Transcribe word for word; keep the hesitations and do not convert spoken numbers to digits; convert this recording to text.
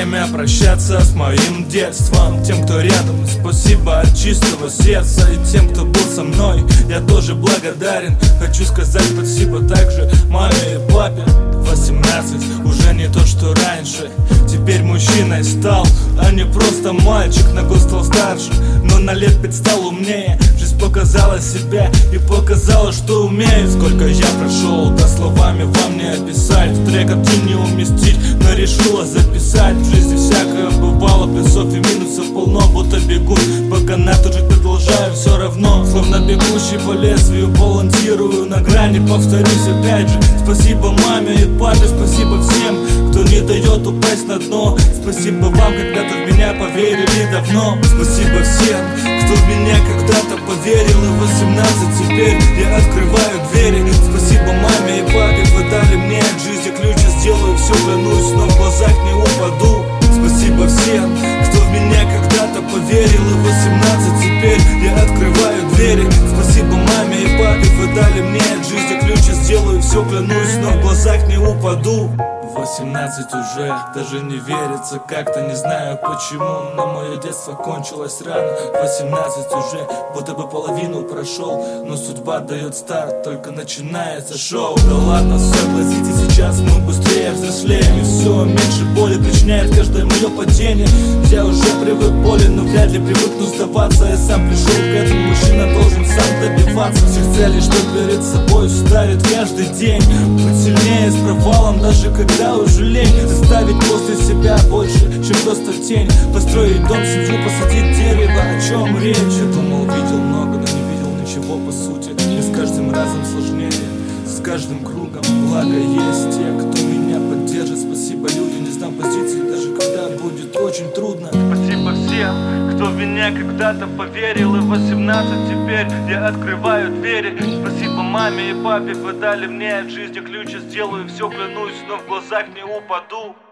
время прощаться с моим детством. Тем, кто рядом, спасибо от чистого сердца. И тем, кто был со мной, я тоже благодарен. Хочу сказать спасибо также маме и папе. Восемнадцать уже не то, что раньше. Теперь мужчиной стал, а не просто мальчик. На год стал старше, но на лет пять стал умнее. Жизнь показала себя и показала, что умеет. Сколько я прошел, да словами вам не описать. В трек ты не уместить, но решила записать. В жизни всякое бывало, плюсов и минусов полно. Будто бегун, по канату жить продолжаю все равно. Словно бегущий по лезвию, балансирую на грани. Повторюсь опять же, спасибо маме и папе, спасибо всем, кто не дает упасть на дно. Спасибо вам, когда-то в меня поверили давно. Спасибо всем, кто в меня когда-то поверил. И восемнадцать теперь я открываю двери. Спасибо маме и папе, вы дали мне от жизни ключ. Я сделаю все, клянусь, но в глазах не упаду. Спасибо всем, кто в меня когда-то поверил. И восемнадцать теперь я открываю двери. Спасибо маме и папе, вы дали мне от жизни ключ. Я сделаю все, клянусь, но в глазах не упаду. Восемнадцать уже, даже не верится как-то. Не знаю почему, но мое детство кончилось рано. Восемнадцать уже, будто бы половину прошел. Но судьба дает старт, только начинается шоу. Да ладно, согласитесь, сейчас мы быстрее взрослеем. И все меньше боли причиняет каждое мое падение. Я уже привык к боли, но вряд ли привыкну сдаваться. Я сам пришел к этому, мужчина должен сам добиваться всех целей, что перед собой ставит каждый день. Быть сильнее с провалом, даже когда уже лень. Заставить после себя больше, чем просто тень. Построить дом, семью, посадить дерево. О чем речь? Я думал, видел много, но не видел ничего по сути. И с каждым разом сложнее, с каждым кругом. Благо есть те, кто меня поддержит. Спасибо людям, не знам позиции, даже когда будет очень трудно. Спасибо всем, кто в меня когда-то поверил. И восемнадцать теперь я открываю двери. Спасибо маме и папе, вы дали мне от жизни ключ. Я сделаю все, клянусь, но в глазах не упаду.